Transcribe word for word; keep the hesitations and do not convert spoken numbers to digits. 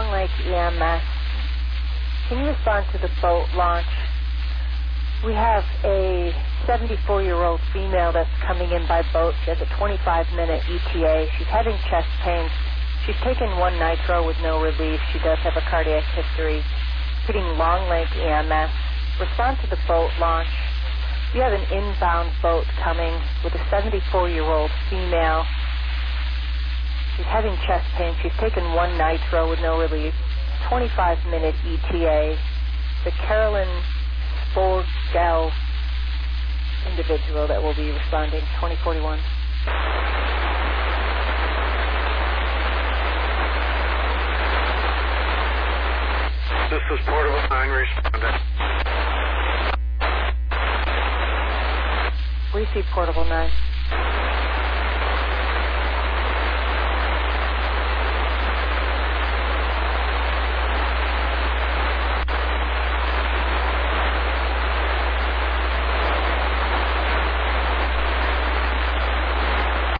Long Lake E M S. Can you respond to the boat launch? We have a seventy-four-year-old female that's coming in by boat. She has a twenty-five minute E T A. She's having chest pains. She's taken one nitro with no relief. She does have a cardiac history. Hitting Long Lake E M S. Respond to the boat launch. We have an inbound boat coming with a seventy-four-year-old female. She's having chest pain. She's taken one nitro with no relief. twenty-five minute E T A. The Carolyn Sporgel individual that will be responding, twenty forty-one. This is Portable nine responding. Receive Portable nine.